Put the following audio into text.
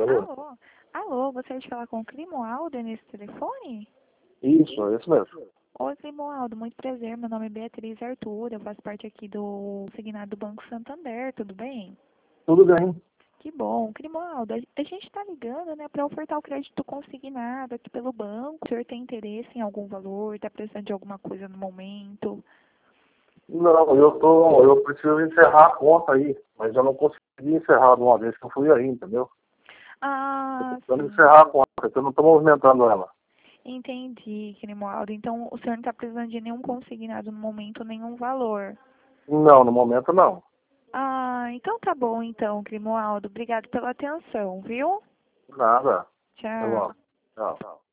Alô? Alô? Alô, gostaria de falar com o Climoaldo nesse telefone? Isso, é isso mesmo. Oi, Climoaldo, muito prazer. Meu nome é Beatriz Arthur, eu faço parte aqui do Signado do Banco Santander, tudo bem? Tudo bem. Que bom. Climoaldo, a gente está ligando, né, para ofertar o crédito consignado aqui pelo banco. O senhor tem interesse em algum valor? Está precisando de alguma coisa no momento? Não, eu preciso encerrar a conta aí, mas eu não consegui encerrar de uma vez que eu fui aí, entendeu? Eu tô Ah, precisando sim. encerrar a conta, porque eu não estou movimentando ela. Entendi, Climoaldo. Então, o senhor não está precisando de nenhum consignado no momento, nenhum valor. Não, no momento não. Ah, então tá bom então, Grimoaldo. Obrigado pela atenção, viu? Nada. Tá Tchau. bom. Tchau.